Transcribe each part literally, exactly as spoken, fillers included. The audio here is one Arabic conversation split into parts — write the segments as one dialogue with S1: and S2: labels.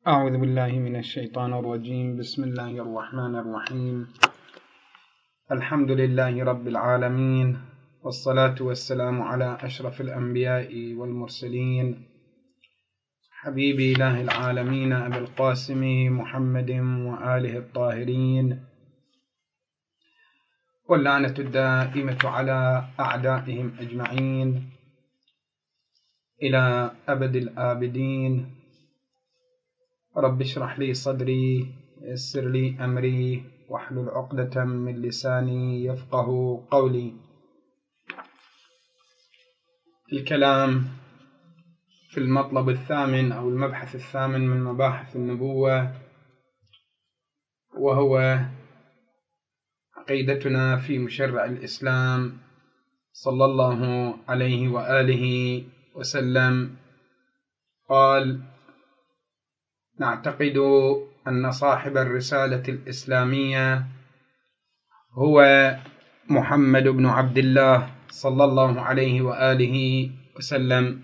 S1: أعوذ بالله من الشيطان الرجيم. بسم الله الرحمن الرحيم. الحمد لله رب العالمين، والصلاة والسلام على أشرف الأنبياء والمرسلين، حبيب إله العالمين أبي القاسم محمد وآله الطاهرين، واللعنة الدائمة على أعدائهم أجمعين إلى أبد الآبدين. رب اشرح لي صدري ويسر لي أمري واحلل عقدة من لساني يفقه قولي. الكلام في المطلب الثامن أو المبحث الثامن من مباحث النبوة، وهو عقيدتنا في مشرع الإسلام صلى الله عليه وآله وسلم. قال: نعتقد أن صاحب الرسالة الإسلامية هو محمد بن عبد الله صلى الله عليه وآله وسلم.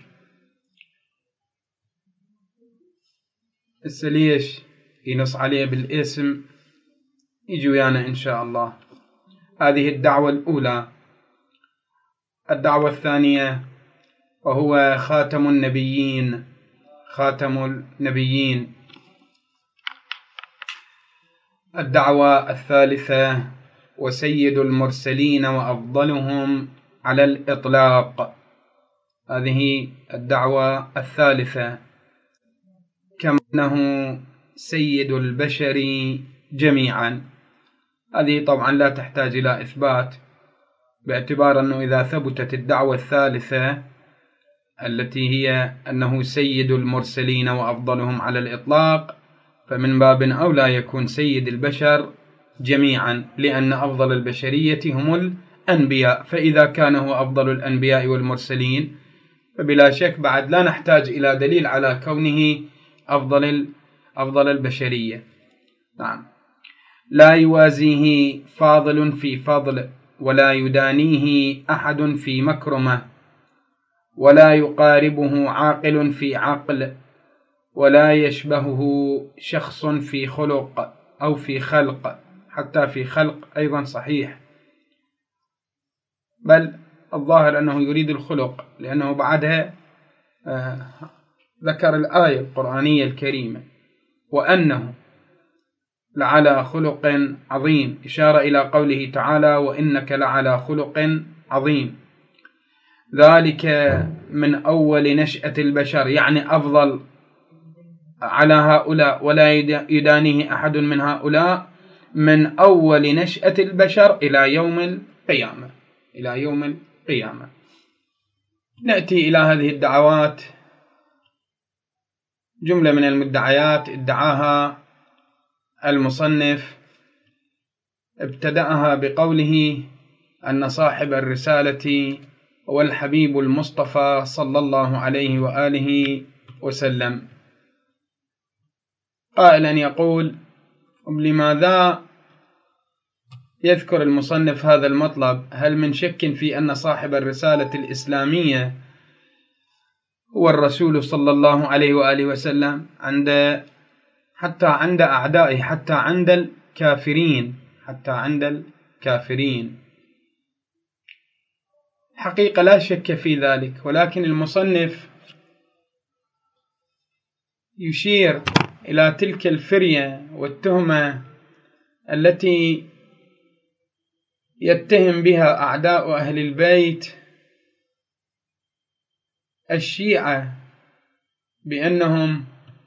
S1: بس ليش ينص عليه بالاسم؟ يجي ويانا إن شاء الله. هذه الدعوة الأولى. الدعوة الثانية: وهو خاتم النبيين، خاتم النبيين. الدعوة الثالثة: وسيد المرسلين وأفضلهم على الإطلاق. هذه الدعوة الثالثة. كما أنه سيد البشر جميعا. هذه طبعا لا تحتاج إلى إثبات، باعتبار أنه إذا ثبتت الدعوة الثالثة التي هي أنه سيد المرسلين وأفضلهم على الإطلاق، فمن باب أولى يكون سيد البشر جميعا، لأن أفضل البشرية هم الأنبياء. فإذا كان هو أفضل الأنبياء والمرسلين فبلا شك بعد لا نحتاج إلى دليل على كونه أفضل أفضل البشرية. نعم. لا يوازيه فاضل في فضل، ولا يدانيه أحد في مكرمة، ولا يقاربه عاقل في عقل، ولا يشبهه شخص في خلق أو في خلق، حتى في خلق أيضا صحيح، بل الظاهر أنه يريد الخلق، لأنه بعدها آه ذكر الآية القرآنية الكريمة: وأنه لعلى خلق عظيم، إشارة إلى قوله تعالى: وإنك لعلى خلق عظيم. ذلك من أول نشأة البشر، يعني أفضل على هؤلاء، ولا يدانيه أحد من هؤلاء من أول نشأة البشر إلى يوم القيامة إلى يوم القيامة. نأتي إلى هذه الدعوات. جملة من المدعيات ادعاها المصنف، ابتدأها بقوله أن صاحب الرسالة هو الحبيب المصطفى صلى الله عليه وآله وسلم، قائلا يقول: لماذا يذكر المصنف هذا المطلب؟ هل من شك في أن صاحب الرسالة الإسلامية هو الرسول صلى الله عليه وآله وسلم عند حتى عند أعدائه، حتى عند الكافرين حتى عند الكافرين حقيقة لا شك في ذلك، ولكن المصنف يشير إلى تلك الفرية والتهمة التي يتهم بها أعداء أهل البيت الشيعة، بأنهم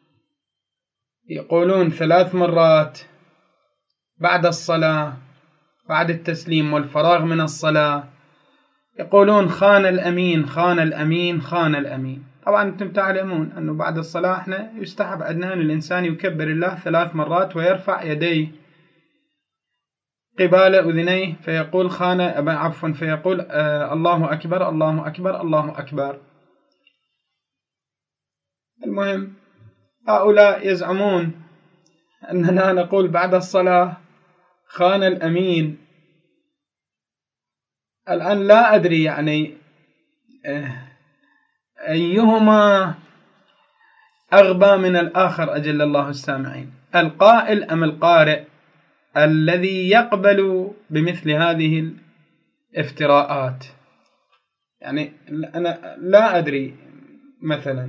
S1: يقولون ثلاث مرات بعد الصلاة، بعد التسليم والفراغ من الصلاة، يقولون: خان الأمين خان الأمين خان الأمين. طبعا أنتم تعلمون أنه بعد الصلاة احنا يستحب عندنا أن الإنسان يكبر الله ثلاث مرات ويرفع يديه قبال أذنيه فيقول خان عفوا فيقول آه الله أكبر الله أكبر الله أكبر. المهم هؤلاء يزعمون أننا نقول بعد الصلاة خان الأمين. الآن لا أدري يعني أيهما أغبى من الآخر أجل الله السامعين، القائل أم القارئ الذي يقبل بمثل هذه الافتراءات؟ يعني أنا لا أدري، مثلا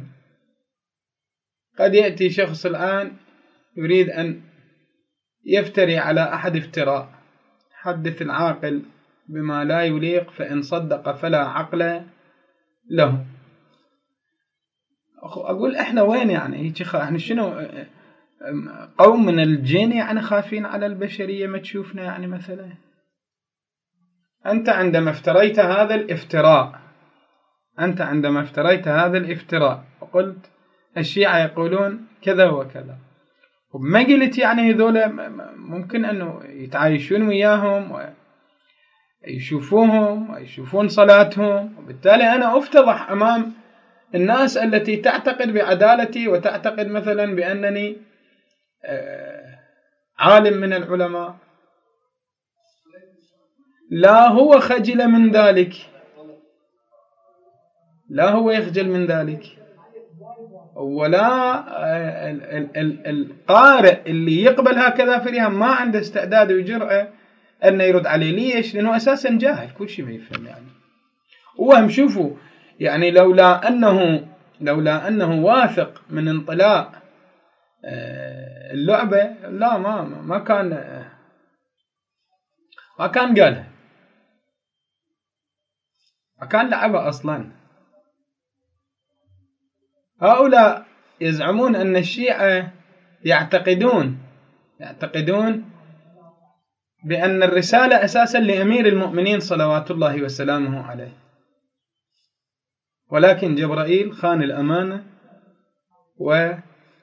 S1: قد يأتي شخص الآن يريد أن يفتري على أحد افتراء، حدث العاقل بما لا يليق فإن صدق فلا عقل له. أقول إحنا وين يعني؟ إحنا شنو قوم من الجن يعني خافين على البشرية ما تشوفنا يعني؟ مثلا أنت عندما افتريت هذا الافتراء أنت عندما افتريت هذا الافتراء وقلت الشيعة يقولون كذا وكذا، وما قلت يعني هذول ممكن أنه يتعايشون وياهم ويشوفوهم ويشوفون صلاتهم، وبالتالي أنا أفتضح أمام الناس التي تعتقد بعدالتي وتعتقد مثلا بأنني عالم من العلماء. لا هو خجل من ذلك، لا هو يخجل من ذلك، ولا القارئ اللي يقبل هكذا فريها ما عنده استعداد وجرأة أنه يرد عليه. ليش؟ لأنه أساسا جاهل، كل شيء ما يفهم يعني. وهم شوفوا يعني لولا أنه لولا أنه واثق من انطلاق اللعبة لا ما ما كان ما كان قالها، ما كان لعبها أصلا. هؤلاء يزعمون أن الشيعة يعتقدون يعتقدون بأن الرسالة أساسا لأمير المؤمنين صلوات الله وسلامه عليه، ولكن جبرائيل خان الأمانة وبعث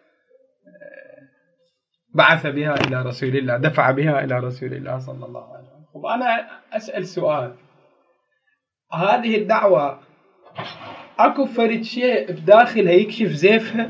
S1: بها إلى رسول الله، دفع بها إلى رسول الله صلى الله عليه وسلم. وأنا أسأل سؤال، هذه الدعوة أكو فرد شيء بداخلها يكشف زيفها؟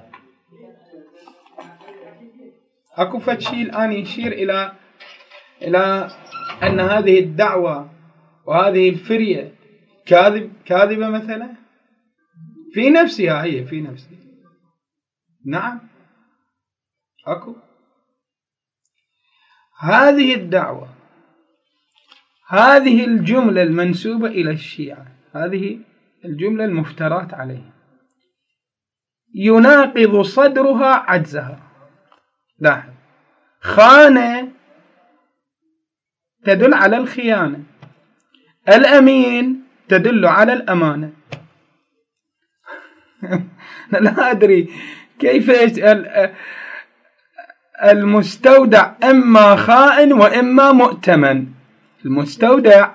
S1: أكو فرد شيء الآن يشير إلى إلى أن هذه الدعوة وهذه الفرية كاذب كاذبة مثلا في نفسها؟ هي في نفسها نعم أكو. هذه الدعوة، هذه الجملة المنسوبة إلى الشيعة، هذه الجملة المفترات عليه، يناقض صدرها عجزها. لاحظ، خانة تدل على الخيانة، الأمين تدل على الأمانة. لا أدري كيف المستودع إما خائن وإما مؤتمن. المستودع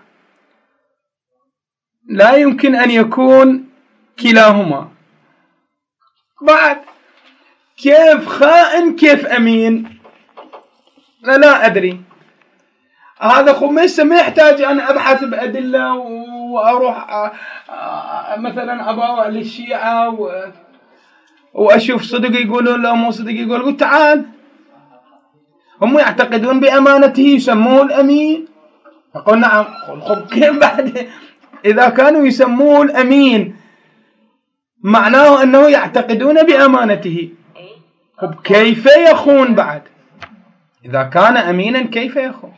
S1: لا يمكن أن يكون كلاهما، بعد كيف خائن كيف أمين؟ لا, لا أدري. هذا خميس ما يحتاج أن أبحث بأدلة وأروح مثلا أباوع للشيعة وأشوف صدق يقولون لا مو صدق يقولون. تعال، هم يعتقدون بأمانته يسموه الأمين. أقول نعم. خب كيف بعد إذا كانوا يسموه الأمين معناه أنه يعتقدون بأمانته، خب كيف يخون بعد؟ إذا كان أمينا كيف يخون؟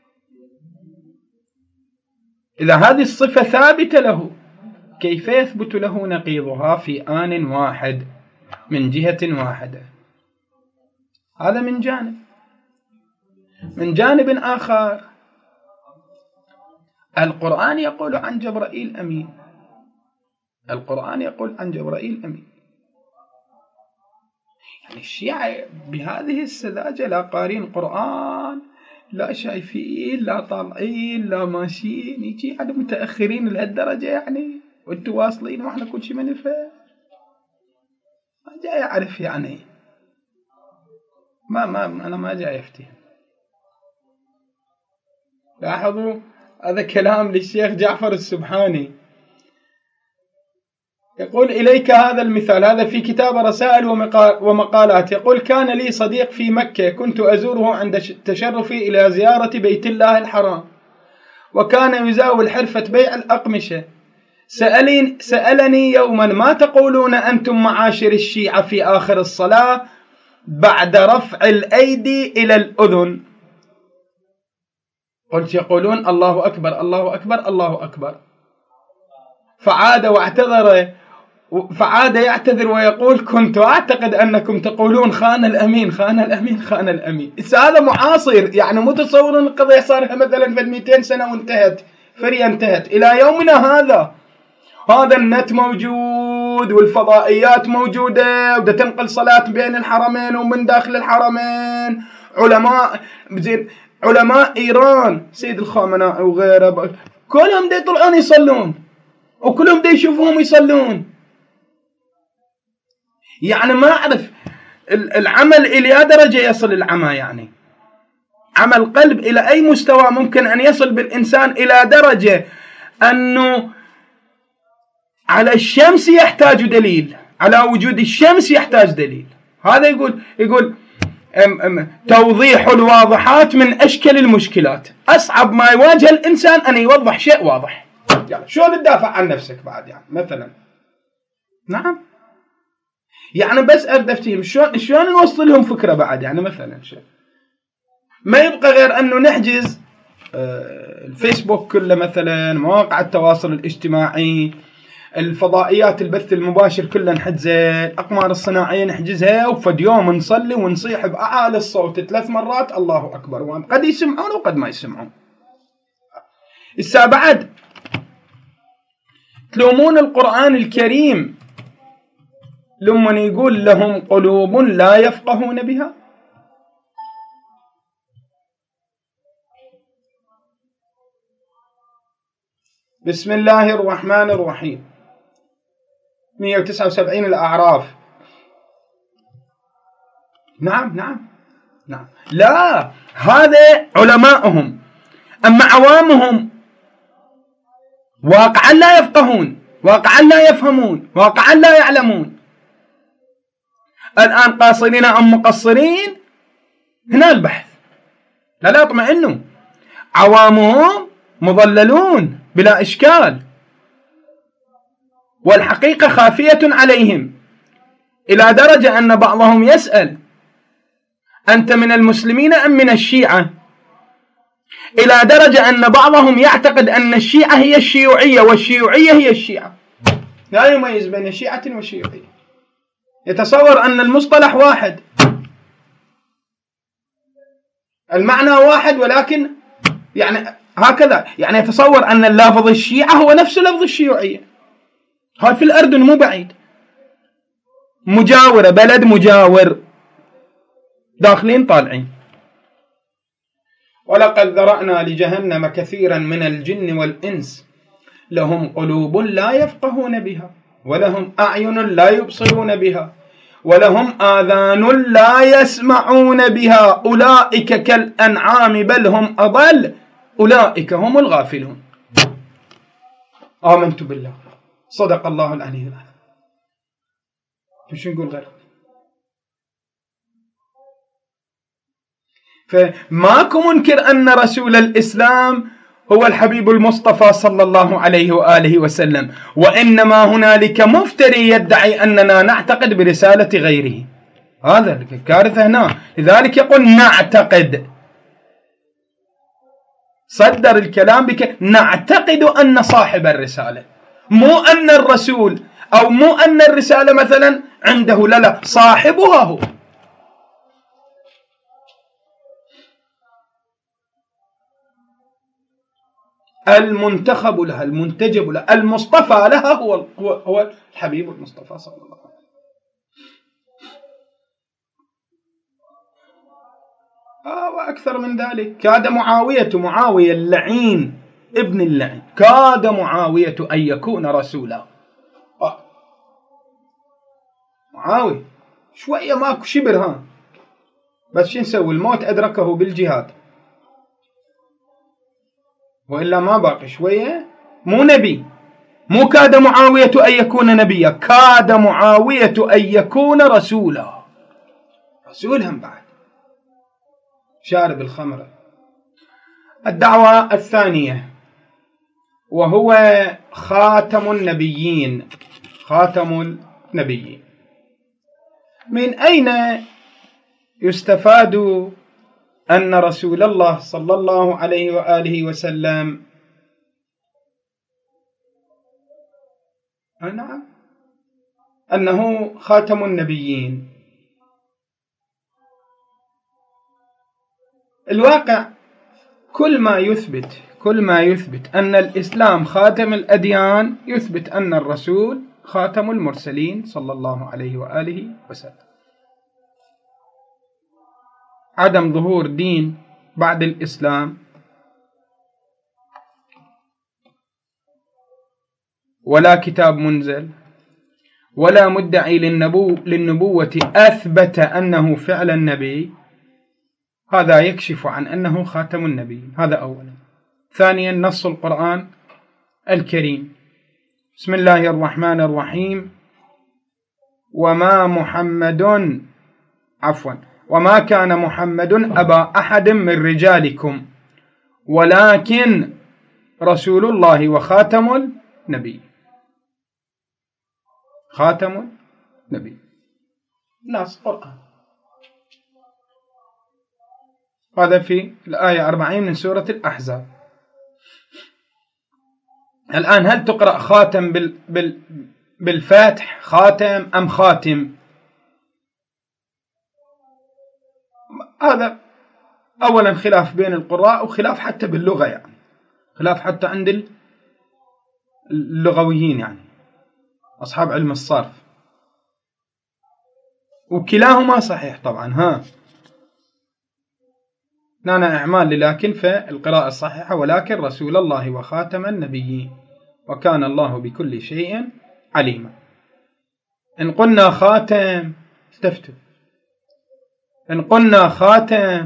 S1: إذا هذه الصفة ثابتة له كيف يثبت له نقيضها في آن واحد من جهة واحدة؟ هذا من جانب. من جانب آخر، القرآن يقول عن جبرائيل أمين. القرآن يقول عن جبرائيل أمين. يعني الشيعة بهذه السذاجة لا قارين قرآن، لا شايفين، لا طالعين، لا ماشيين، يجي عاد متأخرين لهالدرجة يعني، وانتوا واصلين واحنا كل شيء ما نفهم. ما جاي أعرف يعني، ما ما أنا ما جاي أفتهم. لاحظوا هذا كلام للشيخ جعفر السبحاني، يقول إليك هذا المثال، هذا في كتاب رسائل ومقالات. يقول: كان لي صديق في مكة كنت أزوره عند تشرفي إلى زيارة بيت الله الحرام، وكان يزاول حرفة بيع الأقمشة. سألني, سألني يوما ما تقولون أنتم معاشر الشيعة في آخر الصلاة بعد رفع الأيدي إلى الأذن؟ قلت يقولون الله أكبر الله أكبر الله أكبر. فعاد واعتذر فعاد يعتذر ويقول كنت أعتقد أنكم تقولون خان الأمين خان الأمين خان الأمين. هذا معاصر، يعني متصور القضية صارها مثلا في مئتين سنة وانتهت فري انتهت إلى يومنا هذا. هذا النت موجود والفضائيات موجودة وده تنقل صلاة بين الحرمين ومن داخل الحرمين. علماء زين علماء إيران سيد الخامنائي وغيره كلهم دي يطلعون يصلون وكلهم دي يشوفوهم يصلون. يعني ما أعرف العمل إلى درجة يصل العمى، يعني عمل قلب إلى أي مستوى ممكن أن يصل بالإنسان إلى درجة أنه على الشمس يحتاج دليل، على وجود الشمس يحتاج دليل. هذا يقول يقول أم أم توضيح الواضحات من أشكل المشكلات. أصعب ما يواجه الإنسان أن يوضح شيء واضح. يعني شلون تدافع عن نفسك بعد يعني مثلا؟ نعم يعني بس أبدأ أفتهم شلون شلون نوصل لهم فكرة بعد يعني مثلا شيء ما يبقى غير أنه نحجز الفيسبوك كله مثلا، مواقع التواصل الاجتماعي، الفضائيات البث المباشر كله نحجزه، الأقمار الصناعية نحجزها، وفد يوم نصلي ونصيح بأعلى الصوت ثلاث مرات الله أكبر، قد يسمعون وقد ما يسمعون. الساعة بعد تلومون القرآن الكريم لمن يقول لهم قلوب لا يفقهون بها. بسم الله الرحمن الرحيم مئة وتسعة وسبعين الأعراف. نعم نعم نعم لا هذا علماءهم، أما عوامهم واقعا لا يفقهون، واقعا لا يفهمون، واقعا لا يعلمون. الآن قاصرين أم مقصرين هنا البحث، لا لا اطمئنوا. عوامهم مضللون بلا إشكال، والحقيقة خافية عليهم إلى درجة أن بعضهم يسأل أنت من المسلمين أم من الشيعة؟ إلى درجة أن بعضهم يعتقد أن الشيعة هي الشيوعية والشيوعية هي الشيعة، لا يميز بين الشيعة والشيوعية، يتصور أن المصطلح واحد، المعنى واحد، ولكن يعني هكذا، يعني يتصور أن اللافظ الشيعة هو نفس لفظ الشيوعية. هاي في الأردن مو بعيد، مجاورة، بلد مجاور، داخلين طالعين. ولقد ذرأنا لجهنم كثيرا من الجن والإنس لهم قلوب لا يفقهون بها ولهم أعين لا يبصرون بها ولهم آذان لا يسمعون بها أولئك كالأنعام بل هم أضل أولئك هم الغافلون. آمنت بالله، صدق الله العلي العظيم. شو نقول غير؟ فماكو منكر أن رسول الإسلام هو الحبيب المصطفى صلى الله عليه وآله وسلم، وإنما هنالك مفتري يدعي أننا نعتقد برسالة غيره. هذا الكارثة هنا، لذلك يقول نعتقد، صدر الكلام بك نعتقد أن صاحب الرسالة، مو أن الرسول أو مو أن الرسالة مثلا عنده، لا لا، صاحبها هو. المنتخب لها، المنتجب لها، المصطفى لها هو هو, هو الحبيب المصطفى صلى الله عليه وسلم. آه وأكثر من ذلك، كاد معاوية معاوية اللعين ابن اللعين، كاد معاوية أن يكون رسولا. آه. معاوية شوية ماكو شبر، ها بس شو نسوي، الموت أدركه بالجهاد، وإلا ما باقي شوية. مو نبي، مو كاد معاوية أن يكون نبيا، كاد معاوية أن يكون رسولا، رسول هم بعد، شارب الخمر. الدعوة الثانية وهو خاتم النبيين. خاتم النبيين. من أين يستفاد أن رسول الله صلى الله عليه وآله وسلم نعم أنه خاتم النبيين؟ الواقع كل ما يثبت كل ما يثبت أن الإسلام خاتم الأديان يثبت أن الرسول خاتم المرسلين صلى الله عليه وآله وسلم. عدم ظهور دين بعد الإسلام ولا كتاب منزل ولا مدعي للنبو للنبوة أثبت أنه فعلا نبي، هذا يكشف عن أنه خاتم النبي. هذا أولا. ثانيا نص القرآن الكريم: بسم الله الرحمن الرحيم وما محمد عفوا وما كان محمد أبا أحد من رجالكم ولكن رسول الله وخاتم النبي. خاتم النبي نص قرآن. هذا في الآية أربعين من سورة الأحزاب. الآن هل تقرأ خاتم بال بال بالفاتح خاتم أم خاتم؟ هذا أولا خلاف بين القراء وخلاف حتى باللغة، يعني خلاف حتى عند اللغويين يعني أصحاب علم الصرف، وكلاهما صحيح طبعا. ها نانا إعمال لكن في القراءة الصحيحة: ولكن رسول الله وخاتم النبيين وكان الله بكل شيء عليما. إن قلنا خاتم استفتوا، إن قلنا خاتم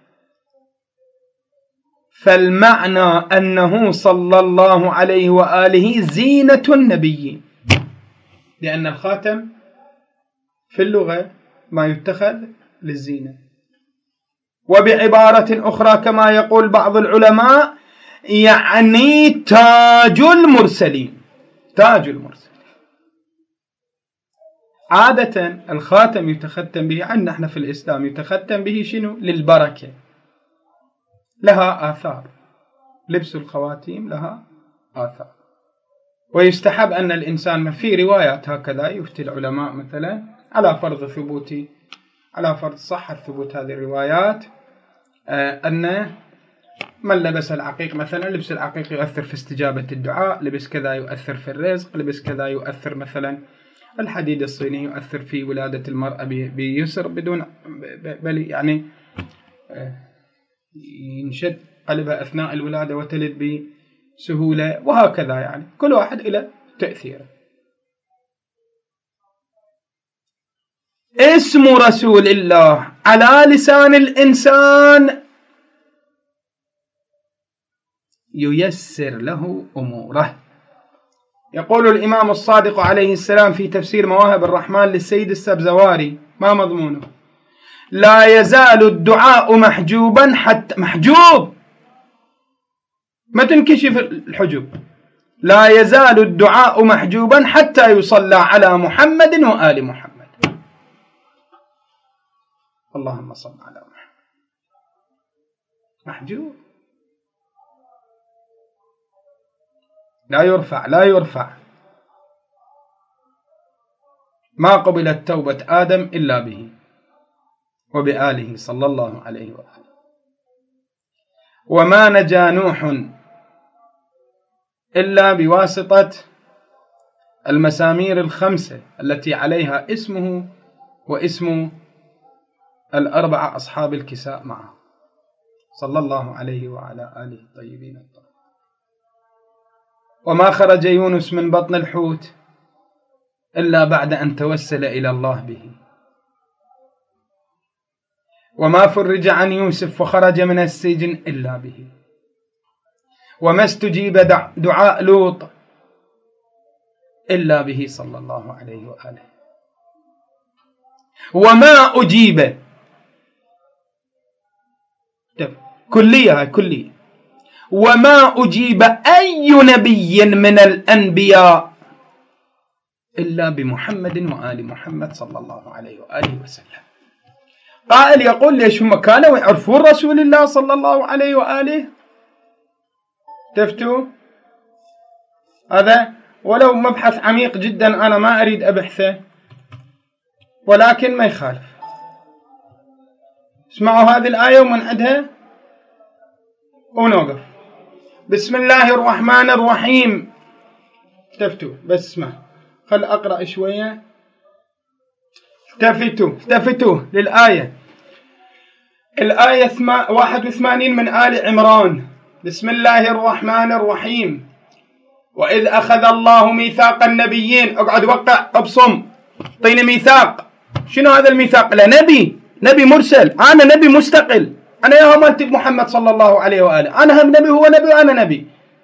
S1: فالمعنى أنه صلى الله عليه وآله زينة النبيين، لأن الخاتم في اللغة ما يتخذ للزينة. وبعبارة أخرى كما يقول بعض العلماء يعني تاج المرسلين. تاج المرسلين. عادة الخاتم يتختم به عندنا احنا في الإسلام يتختم به شنو؟ للبركة، لها آثار. لبس الخواتيم لها آثار. ويستحب أن الإنسان في روايات هكذا يفتي العلماء مثلا على فرض ثبوت على فرض صحة ثبوت هذه الروايات أن من لبس العقيق مثلا، لبس العقيق يؤثر في استجابة الدعاء، لبس كذا يؤثر في الرزق، لبس كذا يؤثر مثلا الحديد الصيني يؤثر في ولادة المرأة بيسر بدون بل يعني ينشد قلبها أثناء الولادة وتلد بسهولة، وهكذا يعني كل واحد إلى تأثيره. اسم رسول الله على لسان الإنسان ييسر له أموره. يقول الإمام الصادق عليه السلام في تفسير مواهب الرحمن للسيد السبزواري: ما مضمونه؟ لا يزال الدعاء محجوبا حتى محجوب، ما تنكشف الحجب. لا يزال الدعاء محجوبا حتى يصلى على محمد وآل محمد. اللهم صل على محمد. محجوب، لا يرفع لا يرفع. ما قبلت توبة آدم إلا به وبآله صلى الله عليه وآله. وما نجا نوح إلا بواسطة المسامير الخمسة التي عليها اسمه واسم الأربعة أصحاب الكساء معه صلى الله عليه وعلى آله الطيبين الطاهرين. وما خرج يونس من بطن الحوت إلا بعد أن توسل إلى الله به. وما فرج عن يوسف وخرج من السجن إلا به. وما استجيب دعاء لوط إلا به صلى الله عليه وآله. وما أجيب كلية كلية وما أجيب أي نبي من الأنبياء إلا بمحمد وآل محمد صلى الله عليه وآله وسلم. قائل يقول ليش هم كانوا يعرفون رسول الله صلى الله عليه وآله؟ تفتوا هذا ولو مبحث عميق جدا أنا ما أريد أبحثه، ولكن ما يخالف. اسمعوا هذه الآية ومن عندها ونوقف. بسم الله الرحمن الرحيم. تفتوا بس اسمع، خل أقرأ شوية. التفتوا التفتوا للآية. الآية واحد وثمانين من آل عمران. بسم الله الرحمن الرحيم. وإذ أخذ الله ميثاق النبيين. اقعد وقع ابصم، اعطيني ميثاق. شنو هذا الميثاق؟ لا نبي نبي مرسل، أنا نبي مستقل، أنا يا هم أنت بمحمد صلى الله عليه وآله، أنا هم نبي هو نبي وأنا نبي،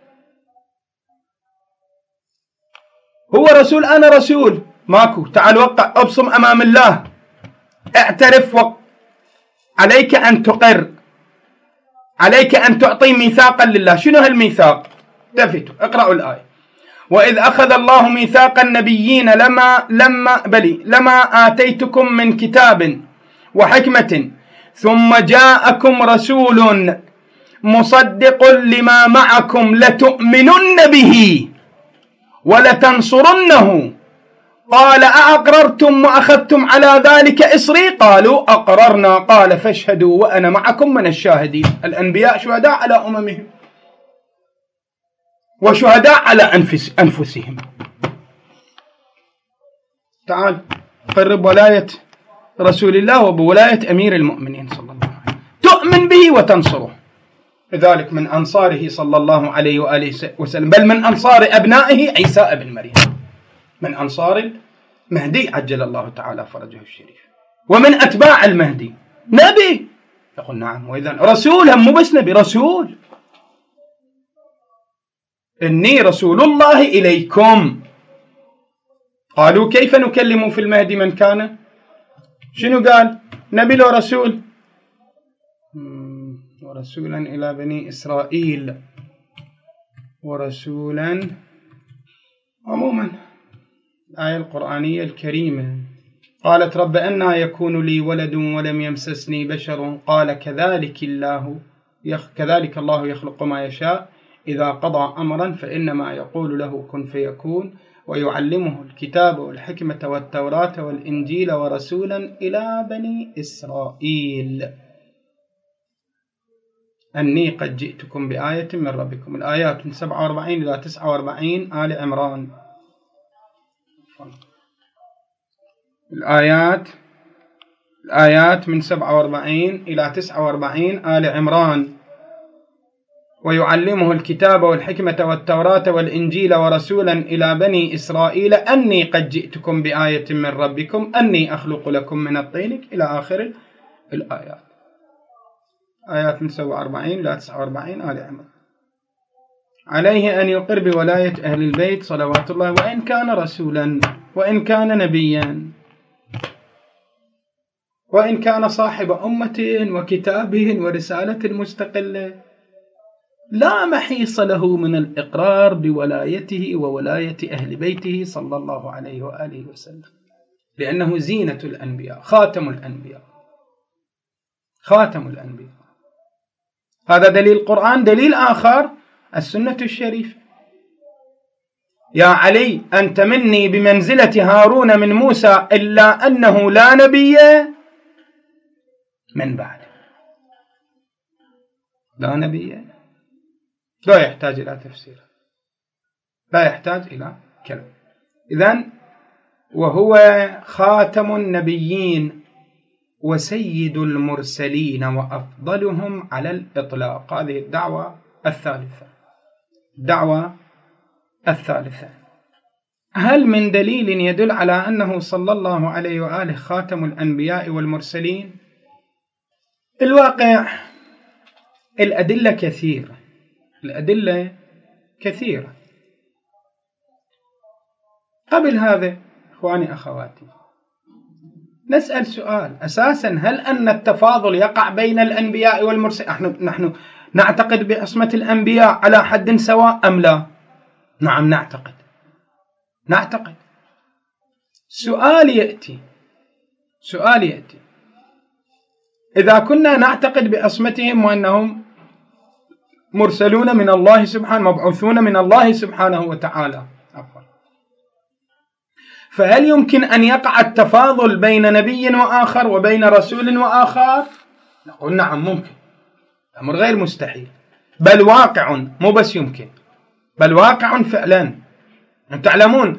S1: هو رسول أنا رسول، ماكو. تعال وقع ابصم أمام الله، اعترف و... عليك أن تقر، عليك أن تعطي ميثاقا لله. شنو هالميثاق؟ تفتوا اقرأوا الآية. وإذ أخذ الله ميثاق النبيين لما لما بلي لما آتيتكم من كتاب وحكمة ثم جاءكم رسول مصدق لما معكم لتؤمنن به ولتنصرنه قال أأقررتم وأخذتم على ذلك إصري قالوا أقررنا قال فاشهدوا وأنا معكم من الشاهدين. الأنبياء شهداء على أممهم وشهداء على أنفس أنفسهم. تعال قرب ولاية رسول الله وبولاية أمير المؤمنين صلى الله عليه وسلم، تؤمن به وتنصره. لذلك من أنصاره صلى الله عليه وآله وسلم، بل من أنصار أبنائه عيسى ابن مريم، من أنصار المهدي عجل الله تعالى فرجه الشريف، ومن أتباع المهدي نبي. يقول نعم، وإذا رسول، هم مو بس نبي، رسول. إني رسول الله إليكم. قالوا كيف نكلم في المهدي من كان؟ شنو قال؟ نبي له رسول. ورسولا إلى بني إسرائيل، ورسولا عموما. الآية القرآنية الكريمة قالت رب أنى يكون لي ولد ولم يمسسني بشر قال كذلك الله يخ كذلك الله يخلق ما يشاء إذا قضى أمرا فإنما يقول له كن فيكون ويعلمه الكتاب والحكمة والتوراة والإنجيل ورسولا إلى بني إسرائيل أني قد جئتكم بآية من ربكم. الآيات من سبعة وأربعين إلى تسعة وأربعين آل عمران. الآيات الآيات من سبعة وأربعين إلى تسعة وأربعين آل عمران. ويعلمه الكتاب والحكمة والتوراة والإنجيل ورسولا إلى بني إسرائيل أني قد جئتكم بآية من ربكم أني أخلق لكم من الطين إلى آخر الآيات. آيات من سبعة وأربعين إلى تسعة وأربعين آل عمران. عليه أن يقر بولاية أهل البيت صلوات الله وإن كان رسولا وإن كان نبيا وإن كان صاحب أمة وكتاب ورسالة مستقلة، لا محيص له من الإقرار بولايته وولاية أهل بيته صلى الله عليه وآله وسلم، لأنه زينة الأنبياء، خاتم الأنبياء، خاتم الأنبياء. هذا دليل القرآن. دليل آخر السنة الشريفة. يا علي أنت مني بمنزلة هارون من موسى إلا أنه لا نبي من بعد، لا نبي، لا يحتاج إلى تفسير، لا يحتاج إلى كلام. إذن وهو خاتم النبيين وسيد المرسلين وأفضلهم على الإطلاق. هذه الدعوة الثالثة. الدعوة الثالثة، هل من دليل يدل على أنه صلى الله عليه وآله خاتم الأنبياء والمرسلين؟ الواقع الأدلة كثيرة، الأدلة كثيرة. قبل هذا إخواني أخواتي نسأل سؤال أساسا، هل أن التفاضل يقع بين الأنبياء والمرسلين؟ نحن, نحن نعتقد بعصمة الأنبياء على حد سواء أم لا؟ نعم نعتقد نعتقد سؤال يأتي سؤال يأتي إذا كنا نعتقد بعصمتهم وأنهم مرسلون من الله سبحانه، مبعوثون من الله سبحانه وتعالى، فهل يمكن أن يقع التفاضل بين نبي وآخر وبين رسول وآخر؟ نقول نعم ممكن، أمر غير مستحيل، بل واقع، مو بس يمكن، بل واقع فعلا. تعلمون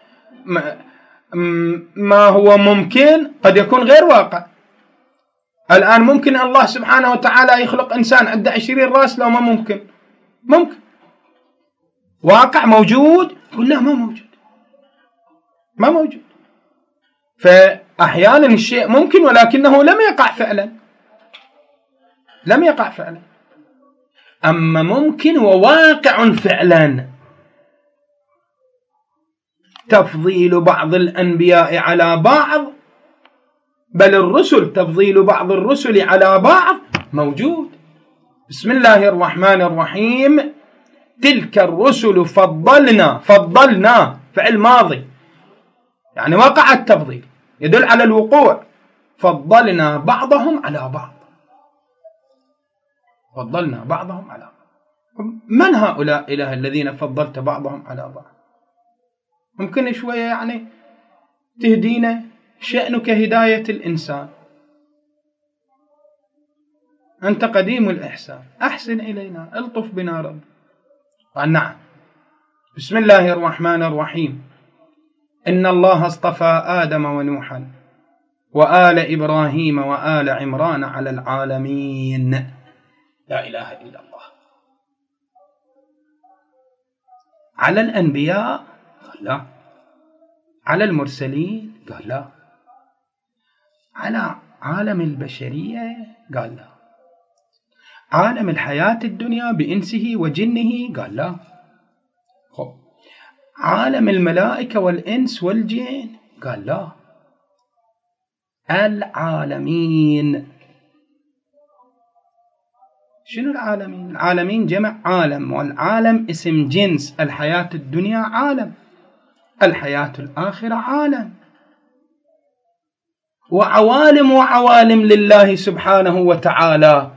S1: ما هو ممكن قد يكون غير واقع. الآن ممكن الله سبحانه وتعالى يخلق إنسان عنده عشرين رأس، لو ما ممكن ممكن واقع موجود، قلنا ما موجود ما موجود. فأحيانا الشيء ممكن ولكنه لم يقع فعلا لم يقع فعلا أما ممكن وواقع فعلا. تفضيل بعض الأنبياء على بعض، بل الرسل تفضيل بعض الرسل على بعض موجود. بسم الله الرحمن الرحيم: تلك الرسل فضلنا، فضلنا فعل ماضي يعني وقع التفضيل، يدل على الوقوع. فضلنا بعضهم على بعض، فضلنا بعضهم على بعض. من هؤلاء إله الذين فضلت بعضهم على بعض؟ ممكن شوية يعني تهدينا؟ شأنك هداية الإنسان، أنت قديم الإحسان، أحسن إلينا، ألطف بنا رب. قال نعم. بسم الله الرحمن الرحيم: إن الله اصطفى آدم ونوحا وآل إبراهيم وآل عمران على العالمين. لا إله إلا الله. على الأنبياء؟ قال لا. على المرسلين؟ قال لا. على عالم البشرية؟ قال لا. عالم الحياة الدنيا بإنسه وجنه؟ قال لا. خب. عالم الملائكة والإنس والجن؟ قال لا. العالمين. شنو العالمين؟ العالمين جمع عالم، والعالم اسم جنس. الحياة الدنيا عالم، الحياة الآخرة عالم، وعوالم وعوالم لله سبحانه وتعالى.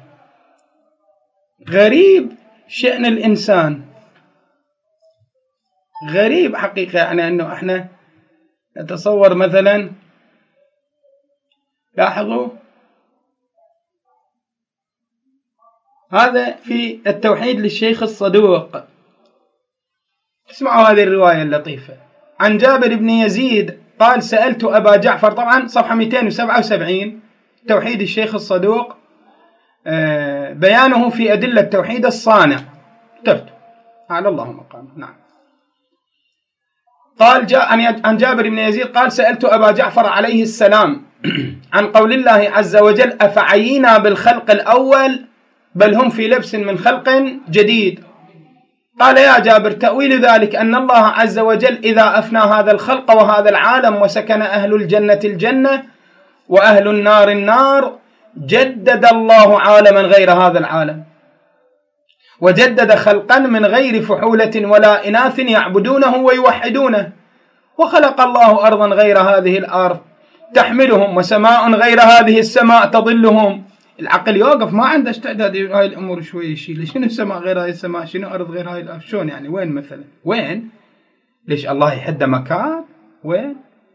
S1: غريب شأن الإنسان، غريب حقيقة. يعني أنه إحنا نتصور مثلا، لاحظوا هذا في التوحيد للشيخ الصدوق. اسمعوا هذه الرواية اللطيفة عن جابر بن يزيد قال: سألت أبا جعفر، طبعا صفحة مئتين وسبعة وسبعين، توحيد الشيخ الصدوق، بيانه في أدلة التوحيد الصانع، كتبت على الله مقام. نعم. قال جاء عن جابر بن يزيد قال: سألت أبا جعفر عليه السلام عن قول الله عز وجل: أفعينا بالخلق الأول بل هم في لبس من خلق جديد. قال: يا جابر، تأويل ذلك أن الله عز وجل إذا أفنى هذا الخلق وهذا العالم وسكن أهل الجنة الجنة وأهل النار النار، جدد الله عالما غير هذا العالم، وجدد خلقا من غير فحولة ولا إناث يعبدونه ويوحدونه، وخلق الله أرضا غير هذه الأرض تحملهم، وسماء غير هذه السماء تظلهم. العقل يوقف، ما عنده استعداد هاي الأمور شوي يشيل. شنو السماء غير هاي السماء؟ شنو أرض غير هاي الأرض؟ شلون يعني؟ وين مثلا؟ وين؟ ليش الله يحد مكان؟ وين؟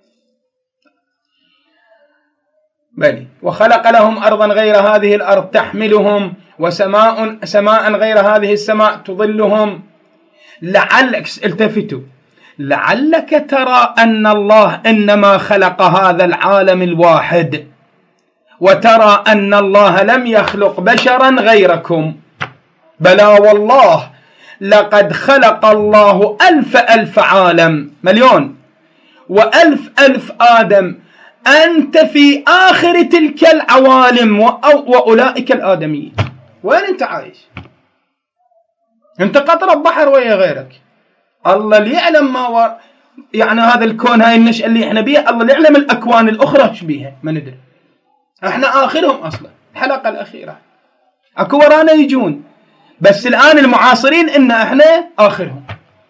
S1: بلي. وخلق لهم أرضا غير هذه الأرض تحملهم، وسماء سماء غير هذه السماء تظلهم. لعلك، التفتوا، لعلك ترى أن الله إنما خلق هذا العالم الواحد، وترى أن الله لم يخلق بشرا غيركم. بلى والله، لقد خلق الله ألف ألف عالم، مليون وألف ألف آدم، أنت في آخر تلك العوالم وأولئك الآدميين. وين أنت عايش؟ أنت قطرة بحر ويا غيرك. الله اللي يعلم ما ور... يعني هذا الكون، هاي النشأة اللي احنا بيها، الله اللي يعلم الأكوان الأخرى ايش بيها، ما ندري. احنا آخرهم أصلا، الحلقة الأخيرة. أكو ورانا يجون، بس الآن المعاصرين إن إحنا آخرهم.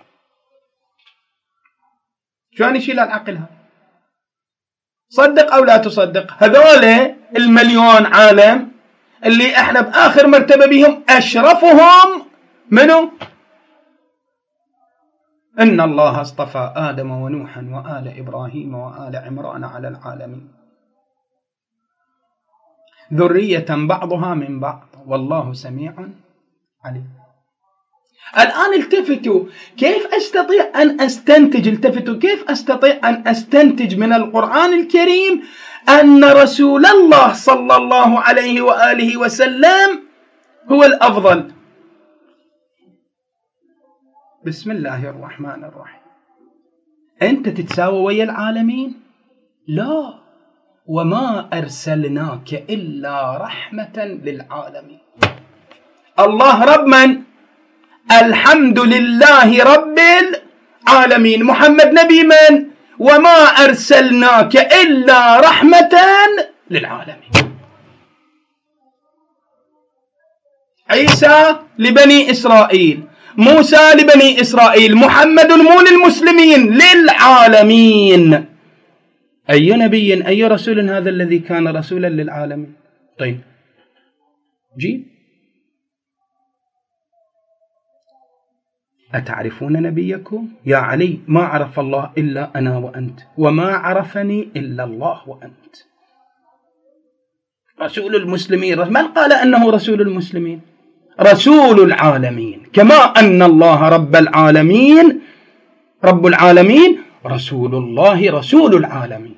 S1: شلون يشيل العقل هذا؟ صدق أو لا تصدق، هذول المليون عالم اللي إحنا بآخر مرتبة بهم، أشرفهم منو؟ إن الله اصطفى آدم ونوحا وآل إبراهيم وآل عمران على العالمين ذرية بعضها من بعض والله سميع عليم. الآن التفتوا، كيف أستطيع أن أستنتج التفتوا كيف أستطيع أن أستنتج من القرآن الكريم أن رسول الله صلى الله عليه وآله وسلم هو الأفضل؟ بسم الله الرحمن الرحيم. أنت تتساوى ويا العالمين؟ لا، وما أرسلناك إلا رحمة للعالمين. الله رب من؟ الحمد لله رب العالمين. محمد نبي من؟ وما أرسلناك إلا رحمة للعالمين. عيسى لبني إسرائيل، موسى لبني إسرائيل، محمد مو للمسلمين، للعالمين. أي نبي أي رسول هذا الذي كان رسولا للعالمين؟ طيب جيب، أتعرفون نبيكم؟ يا علي ما عرف الله إلا أنا وأنت، وما عرفني إلا الله وأنت. رسول المسلمين، من قال أنه رسول المسلمين؟ رسول العالمين، كما أن الله رب العالمين رب العالمين، رسول الله رسول العالمين،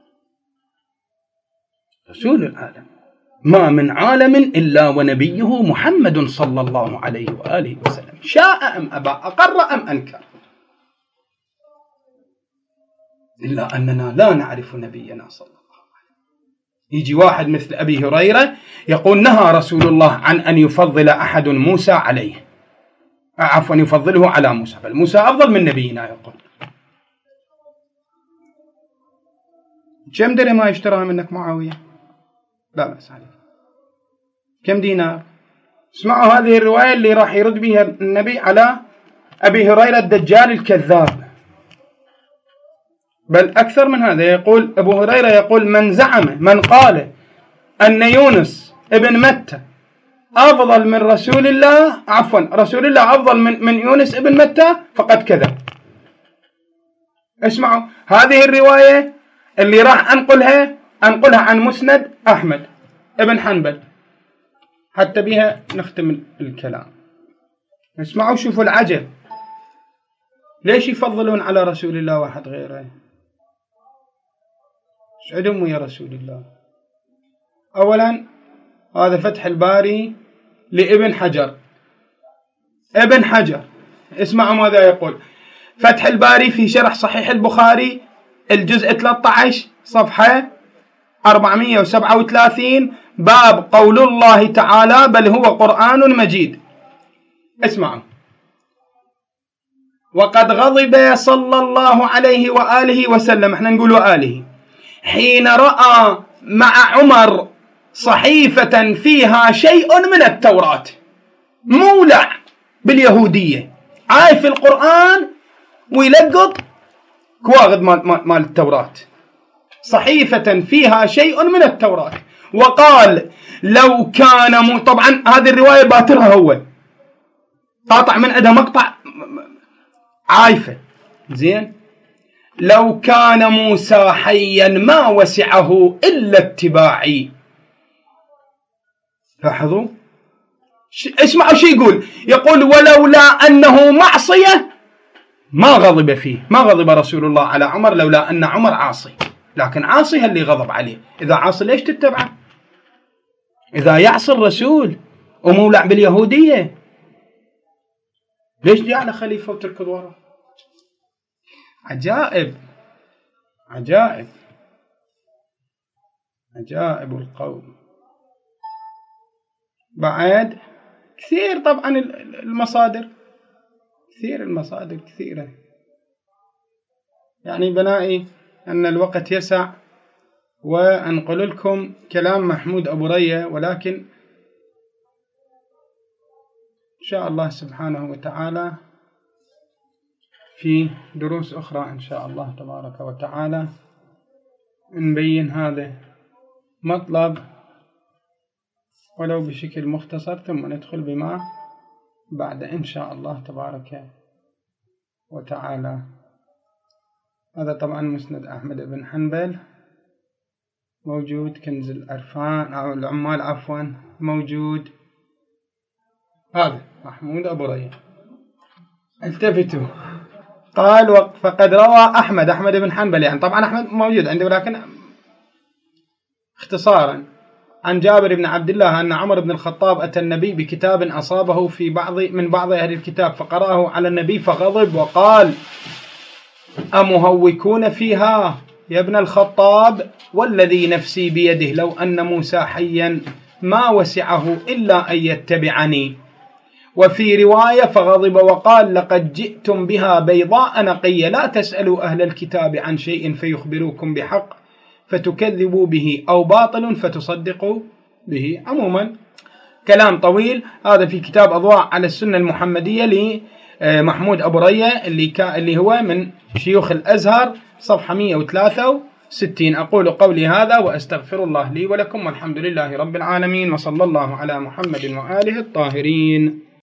S1: رسول العالمين. ما من عالم إلا ونبيه محمد صلى الله عليه وآله وسلم، شاء أم أبى، أقر أم أنكر، إلا أننا لا نعرف نبينا صلى الله عليه وسلم. يجي واحد مثل أبي هريرة يقول نهى رسول الله عن أن يفضل أحد موسى عليه، عفوا يفضله على موسى، بل موسى أفضل من نبينا. يقول كم درهم ما يشتراها منك معاوية؟ لا بأس عليه. كم دينار؟ اسمعوا هذه الرواية اللي راح يرد بها النبي على أبي هريرة الدجال الكذاب، بل أكثر من هذا. يقول أبو هريرة يقول من زعم من قال أن يونس ابن متى أفضل من رسول الله، عفوا رسول الله أفضل من, من يونس ابن متى فقد كذب. اسمعوا هذه الرواية اللي راح أنقلها أنقلها عن مسند أحمد ابن حنبل حتى بها نختم الكلام. اسمعوا شوفوا العجب، ليش يفضلون على رسول الله واحد غيره؟ اسعدوا يا رسول الله. أولا هذا فتح الباري لابن حجر، ابن حجر اسمعوا ماذا يقول. فتح الباري في شرح صحيح البخاري الجزء ثلاثة عشر صفحة أربعمائة وسبعة وثلاثين، باب قول الله تعالى بل هو قرآن مجيد. اسمعوا. وقد غضب صلى الله عليه وآله وسلم، احنا نقول وآله، حين رأى مع عمر صحيفة فيها شيء من التوراة، مولع باليهودية، عايف القرآن ويلقط كواغد مال, مال التوراة، صحيفة فيها شيء من التوراة. وقال لو كان م... طبعا هذه الرواية باترها هو قاطع من عندها مقطع عايفة زين. لو كان موسى حيا ما وسعه إلا اتباعي. لاحظوا اسمعوا شو يقول. يقول ولولا أنه معصية ما غضب فيه، ما غضب رسول الله على عمر لولا أن عمر عاصي، لكن عاصي اللي غضب عليه. إذا عاصي ليش تتبعه؟ إذا يعصي الرسول ومولع باليهودية ليش جعله خليفة وتركض وراه؟ عجائب عجائب عجائب القوم. بعد كثير طبعا المصادر، كثير المصادر كثيرة، يعني بنائي أن الوقت يسع وأنقل لكم كلام محمود أبو رية، ولكن شاء الله سبحانه وتعالى في دروس أخرى إن شاء الله تبارك وتعالى نبين هذا مطلب ولو بشكل مختصر، ثم ندخل بما بعد إن شاء الله تبارك وتعالى. هذا طبعا مسند أحمد بن حنبل موجود، كنز العرفان أو العمال عفوا موجود. هذا محمود أبو ريان. التفتوا، قال فقد روى أحمد أحمد بن حنبل، يعني طبعا أحمد موجود عنده ولكن اختصارا، عن جابر بن عبد الله أن عمر بن الخطاب أتى النبي بكتاب أصابه في بعض من بعض أهل الكتاب فقرأه على النبي فغضب وقال: أمهوكون فيها يا ابن الخطاب؟ والذي نفسي بيده لو أن موسى حيا ما وسعه إلا أن يتبعني. وفي رواية فغضب وقال: لقد جئتم بها بيضاء نقية، لا تسألوا أهل الكتاب عن شيء فيخبروكم بحق فتكذبوا به أو باطل فتصدقوا به. عموما كلام طويل. هذا في كتاب أضواء على السنة المحمدية لمحمود أبو ريا اللي, اللي هو من شيوخ الأزهر، صفحة مئة وثلاثة وستين. أقول قولي هذا وأستغفر الله لي ولكم، والحمد لله رب العالمين، وصلى الله على محمد وآله الطاهرين.